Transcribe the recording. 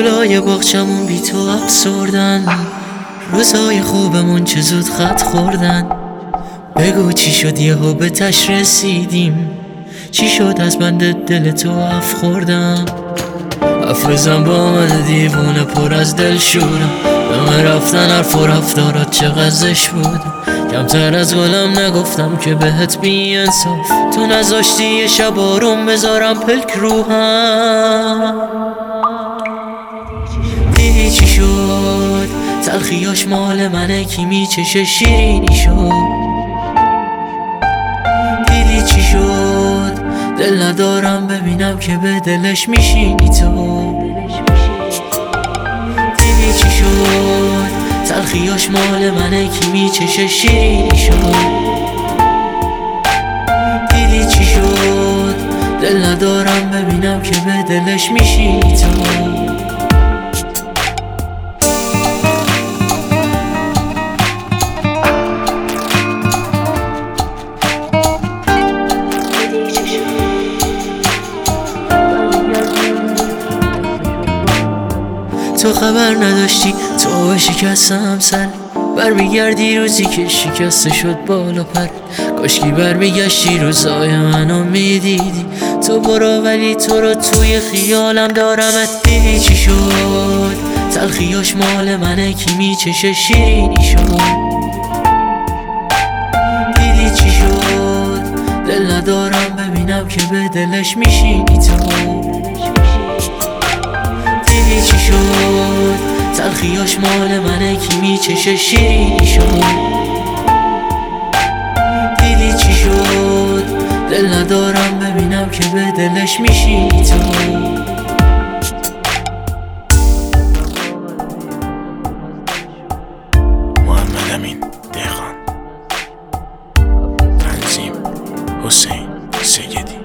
گلای باغچمون بی تو افسردن، روزای خوبمون چه زود خط خوردن. بگو چی شد یهو به تش رسیدیم، چی شد از بند دل تو اف خوردم. افزم با من دیوونه پر از دل شورم، به من رفتن حرف و رفتارات چقدر زشت بود. کمتر از گلم نگفتم که بهت بی انصاف، تو نذاشتی یه شب آروم بذارم پلک روحم. دیدی چی شد تلخیاش مال منه، کی میچشه شیرینی شد. دیدی چی شد دل ندارم ببینم که به دلش میشینی تو. دیدی چی شد تلخیاش مال منه، کی میچشه شیرینی شد. دیدی چی شد دل ندارم ببینم که به دلش میشینی تو. تو خبر نداشتی تو شکستم سر، برمیگردی روزی که شکسته شد بالا پر. کاشکی برمیگشتی روزای منو میدیدی، تو برو ولی تو رو توی خیالم دارمت. دیدی چی شد تلخیاش مال منه، کی میچشه شیرینی شد. دیدی چی شد دل ندارم ببینم که به دلش میشینی تو. دیدی چی شد تلخیاش مال منه، کی میچشه شیرینی شد. دیدی چی شد دل ندارم ببینم که به دلش میشینی تو. محمد امین دهقان، تنظیم حسین سیدی.